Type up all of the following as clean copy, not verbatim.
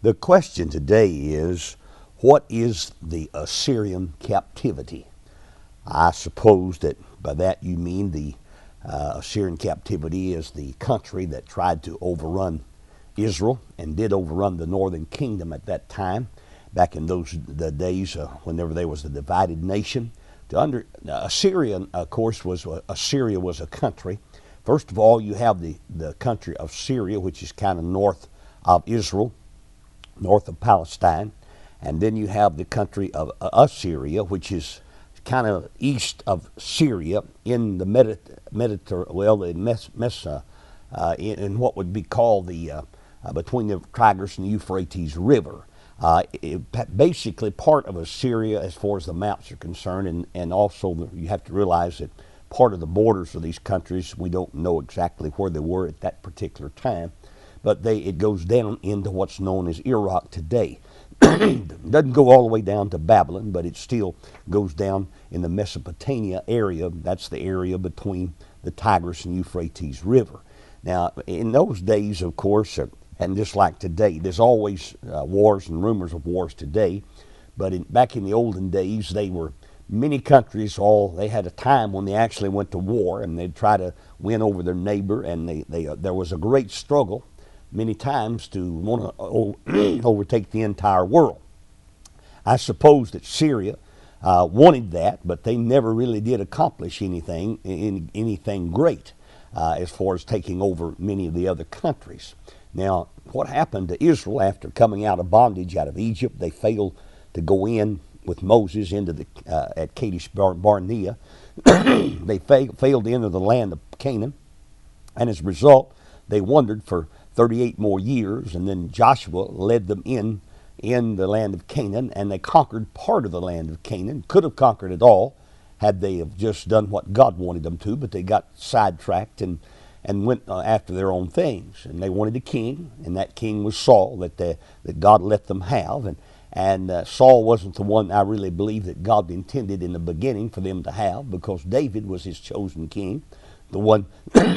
The question today is, what is the Assyrian captivity? I suppose that by that you mean the Assyrian captivity is the country that tried to overrun Israel and did overrun the northern kingdom at that time, back in the days whenever there was a divided nation. Assyria, of course, Assyria was a country. First of all, you have the country of Syria, which is kind of north of Israel, north of Palestine, and then you have the country of Assyria, which is kind of east of Syria in the in what would be called the between the Tigris and the Euphrates River. Basically part of Assyria as far as the maps are concerned, and also you have to realize that part of the borders of these countries, we don't know exactly where they were at that particular time, but it goes down into what's known as Iraq today. It doesn't go all the way down to Babylon, but it still goes down in the Mesopotamia area. That's the area between the Tigris and Euphrates River. Now, in those days, of course, and just like today, there's always wars and rumors of wars today, but back in the olden days, many countries, they had a time when they actually went to war, and they'd try to win over their neighbor, and there was a great struggle many times to want to overtake the entire world. I suppose that Syria wanted that, but they never really did accomplish anything great as far as taking over many of the other countries. Now, what happened to Israel after coming out of bondage out of Egypt? They failed to go in with Moses into at Kadesh Barnea. They failed to enter the land of Canaan, and as a result, they wandered for 38 more years, and then Joshua led them in the land of Canaan, and they conquered part of the land of Canaan. Could have conquered it all had they have just done what God wanted them to, but they got sidetracked and went after their own things. And they wanted a king, and that king was Saul that God let them have. And Saul wasn't the one I really believe that God intended in the beginning for them to have, because David was his chosen king, the one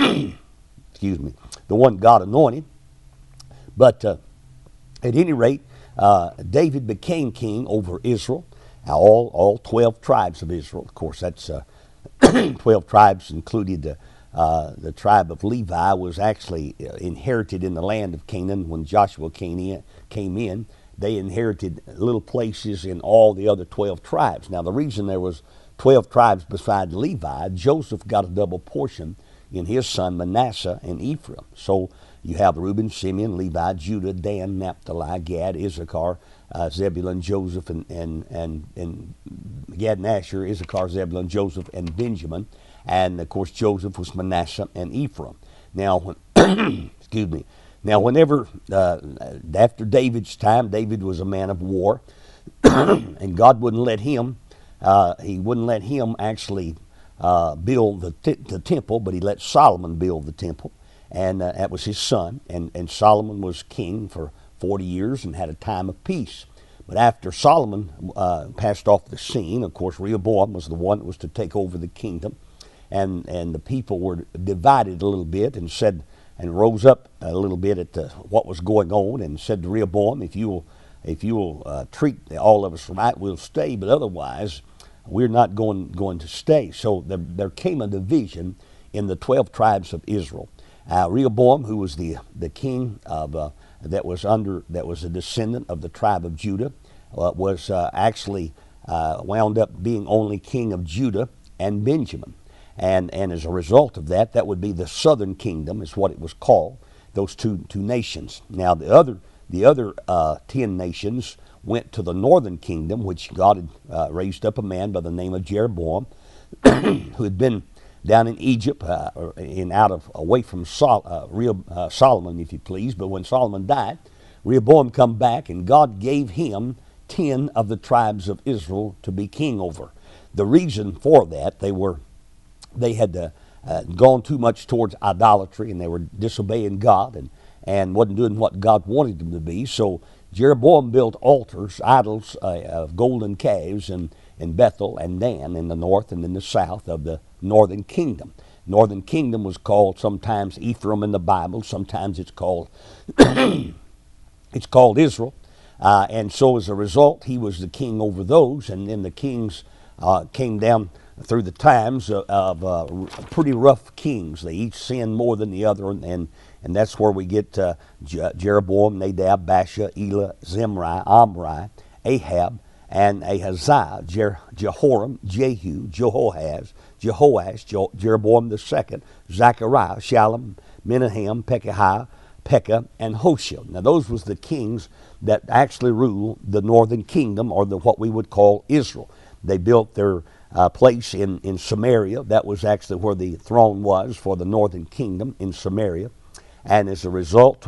the one God anointed. But at any rate, David became king over Israel, all 12 tribes of Israel. Of course, that's 12 tribes included the tribe of Levi was actually inherited in the land of Canaan when Joshua came in. They inherited little places in all the other 12 tribes. Now, the reason there was 12 tribes beside Levi, Joseph got a double portion in his son Manasseh and Ephraim. So you have Reuben, Simeon, Levi, Judah, Dan, Naphtali, Gad, Issachar, Zebulun, Joseph, and Gad and Asher, Issachar, Zebulun, Joseph, and Benjamin. And of course, Joseph was Manasseh and Ephraim. Now, whenever after David's time, David was a man of war, and God wouldn't let him. He wouldn't let him actually build the temple, but he let Solomon build the temple, and that was his son. And Solomon was king for 40 years and had a time of peace. But after Solomon passed off the scene, of course, Rehoboam was the one that was to take over the kingdom, and the people were divided a little bit and rose up a little bit at what was going on, and said to Rehoboam, if you will treat all of us right, we'll stay, but otherwise we're not going to stay. So there came a division in the 12 tribes of Israel. Rehoboam, who was the king of that was a descendant of the tribe of Judah, was actually wound up being only king of Judah and Benjamin. And as a result of that would be the southern kingdom, is what it was called, those two nations. Now the other 10 nations went to the northern kingdom, which God had raised up a man by the name of Jeroboam, who had been down in Egypt, away from Solomon, if you please. But when Solomon died, Rehoboam come back, and God gave him 10 of the tribes of Israel to be king over. The reason for that, they had gone too much towards idolatry, and they were disobeying God and wasn't doing what God wanted them to be. So Jeroboam built idols of golden calves in Bethel and Dan in the north and in the south of the northern kingdom. Northern kingdom was called sometimes Ephraim in the Bible. Sometimes it's called It's called Israel. And so as a result, he was the king over those. And then the kings came down through the times of pretty rough kings. They each sinned more than the other. And that's where we get Jeroboam, Nadab, Baasha, Elah, Zimri, Omri, Ahab, and Ahaziah, Jehoram, Jehu, Jehoahaz, Jehoash, Jeroboam the second, Zechariah, Shallum, Menahem, Pekah, and Hoshea. Now those was the kings that actually ruled the northern kingdom, or what we would call Israel. They built their place in Samaria. That was actually where the throne was for the northern kingdom, in Samaria. And as a result,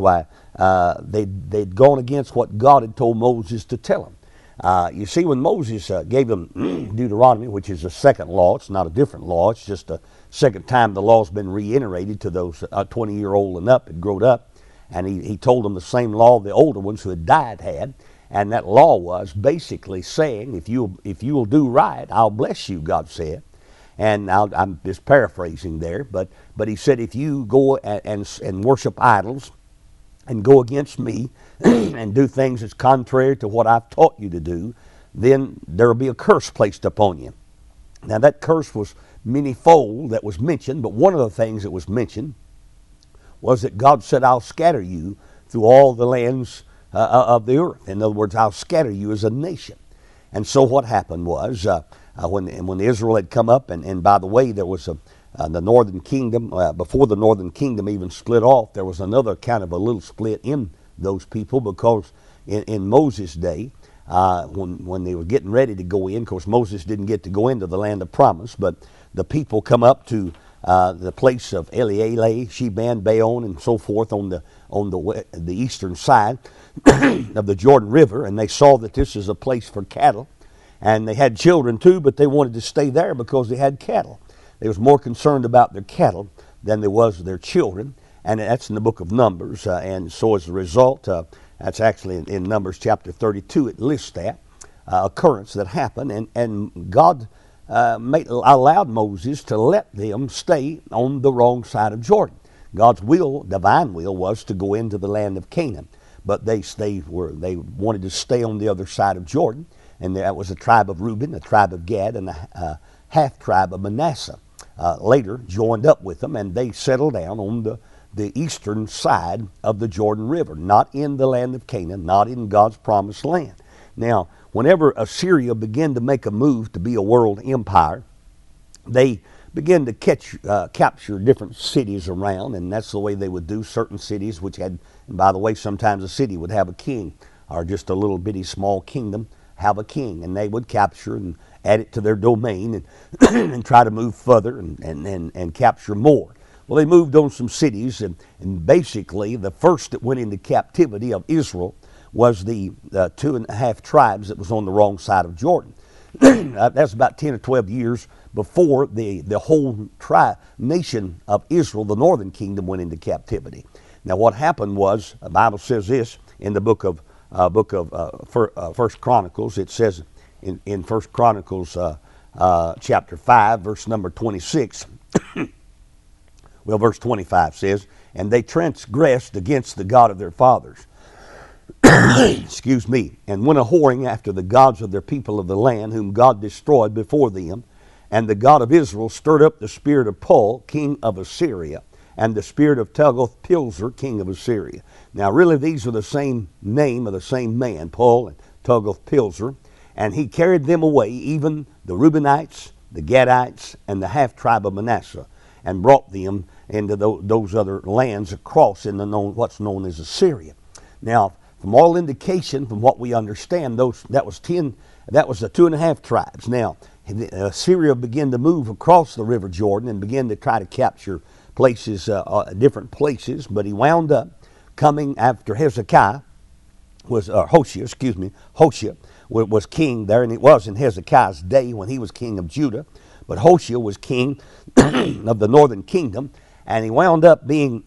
they'd gone against what God had told Moses to tell them. You see, when Moses gave them Deuteronomy, which is the second law, it's not a different law, it's just a second time the law's been reiterated to those 20-year-old and up, had grown up, and he told them the same law the older ones who had died had, and that law was basically saying, if you'll do right, I'll bless you, God said. And I'm just paraphrasing there, but he said, if you go and worship idols and go against me and do things that's contrary to what I've taught you to do, then there will be a curse placed upon you. Now that curse was manyfold that was mentioned, but one of the things that was mentioned was that God said, I'll scatter you through all the lands of the earth. In other words, I'll scatter you as a nation. And so what happened was, when Israel had come up, and by the way, there was the northern kingdom, before the northern kingdom even split off, there was another kind of a little split in those people, because in Moses' day, when they were getting ready to go in, of course Moses didn't get to go into the land of promise, but the people come up to the place of Elealeh, Sheban, Baon, and so forth on the eastern side of the Jordan River, and they saw that this is a place for cattle, and they had children too, but they wanted to stay there because they had cattle. They was more concerned about their cattle than they was their children, and that's in the book of Numbers, and so as a result, that's actually in Numbers chapter 32, it lists that occurrence that happened, and God allowed Moses to let them stay on the wrong side of Jordan. God's will, divine will, was to go into the land of Canaan, but they wanted to stay on the other side of Jordan, and that was the tribe of Reuben, the tribe of Gad, and the half tribe of Manasseh. Later joined up with them, and they settled down on the eastern side of the Jordan River, not in the land of Canaan, not in God's promised land. Now, whenever Assyria began to make a move to be a world empire, they began to capture different cities around, and that's the way they would do. Certain cities which had, and by the way, sometimes a city would have a king, or just a little bitty small kingdom have a king, and they would capture and add it to their domain and, and try to move further and capture more. Well, they moved on some cities, and basically the first that went into captivity of Israel was the 2.5 tribes that was on the wrong side of Jordan. That's about 10 or 12 years before the whole nation of Israel, the northern kingdom, went into captivity. Now what happened was, the Bible says this in the book of First Chronicles. It says in First Chronicles chapter 5, verse number 26, well, verse 25 says, and they transgressed against the God of their fathers, excuse me, and went a-whoring after the gods of their people of the land, whom God destroyed before them. And the God of Israel stirred up the spirit of Pul, king of Assyria, and the spirit of Tiglath-Pileser, king of Assyria. Now, really, these are the same name of the same man, Pul and Tiglath-Pileser. And he carried them away, even the Reubenites, the Gadites, and the half-tribe of Manasseh, and brought them into those other lands across in what's known as Assyria. Now, from all indication, from what we understand, that was the 2.5 tribes. Now, Assyria began to move across the River Jordan and began to try to capture places, different places, but he wound up coming after Hoshea was king there, and it was in Hezekiah's day when he was king of Judah, but Hoshea was king of the northern kingdom, and he wound up being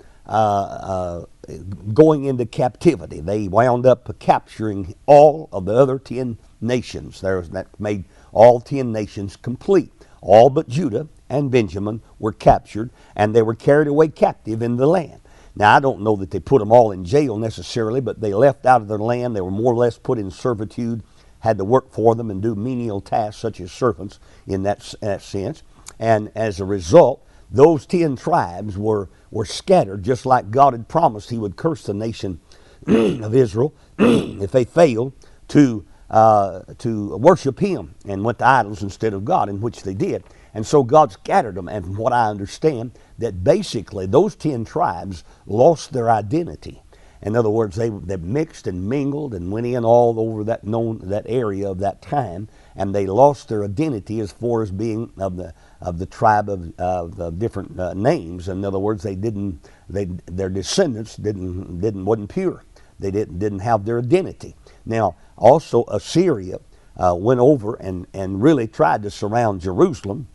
going into captivity. They wound up capturing all of the other 10 nations. That made all 10 nations complete. All but Judah and Benjamin were captured, and they were carried away captive in the land. Now, I don't know that they put them all in jail necessarily, but they left out of their land. They were more or less put in servitude, had to work for them and do menial tasks such as servants in that sense. And as a result, those 10 tribes were scattered, just like God had promised he would curse the nation of Israel if they failed to worship him and went to idols instead of God, in which they did. And so God scattered them. And from what I understand, that basically those 10 tribes lost their identity. In other words, they mixed and mingled and went in all over that area of that time, and they lost their identity as far as being of the tribe of different names. In other words, their descendants wasn't pure. They didn't have their identity. Now, also Assyria went over and really tried to surround Jerusalem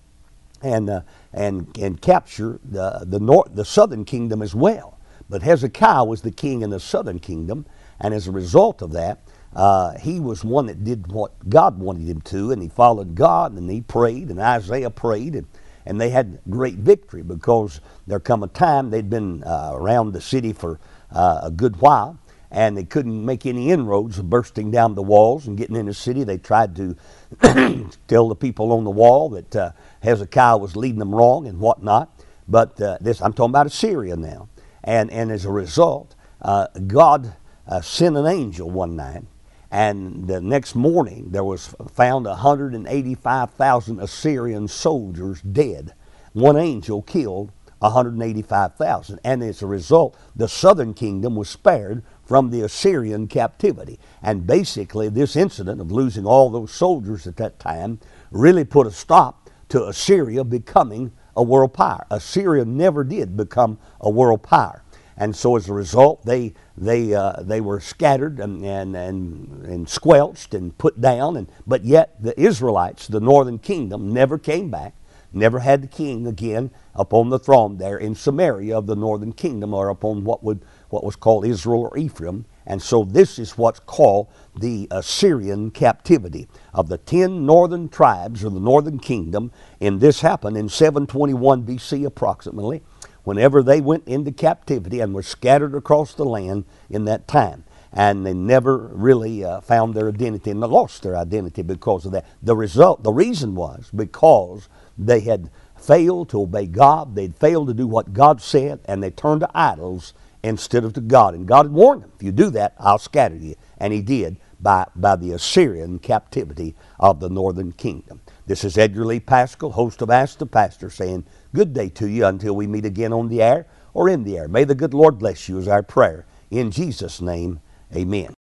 and capture the southern kingdom as well. But Hezekiah was the king in the southern kingdom, and as a result of that, he was one that did what God wanted him to, and he followed God, and he prayed, and Isaiah prayed, and they had great victory, because there come a time they'd been around the city for a good while, and they couldn't make any inroads of bursting down the walls and getting in the city. They tried to tell the people on the wall that Hezekiah was leading them wrong and whatnot. But I'm talking about Assyria now. And as a result, God sent an angel one night, and the next morning there was found 185,000 Assyrian soldiers dead. One angel killed 185,000. And as a result, the southern kingdom was spared from the Assyrian captivity. And basically, this incident of losing all those soldiers at that time really put a stop to Assyria becoming a world power. Assyria never did become a world power. And so as a result, they were scattered and squelched and put down. But yet the Israelites, the northern kingdom, never came back, never had the king again upon the throne there in Samaria of the northern kingdom, or upon what was called Israel or Ephraim. And so this is what's called the Assyrian captivity of the 10 northern tribes of the northern kingdom. And this happened in 721 BC approximately, whenever they went into captivity and were scattered across the land in that time. And they never really found their identity, and they lost their identity because of that. The reason was because they had failed to obey God. They'd failed to do what God said, and they turned to idols instead of to God. And God had warned them, if you do that, I'll scatter you. And he did by the Assyrian captivity of the northern kingdom. This is Edgar Lee Pascal, host of Ask the Pastor, saying good day to you until we meet again on the air or in the air. May the good Lord bless you is our prayer. In Jesus' name, amen.